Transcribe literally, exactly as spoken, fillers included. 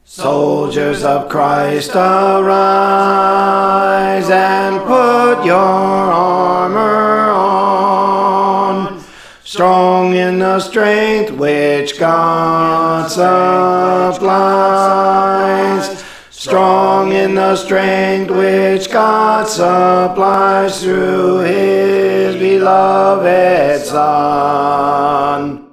Soldiers of Christ, arise and put your armor on, strong in the strength which God supplies, strong in the strength which God supplies through his beloved Son.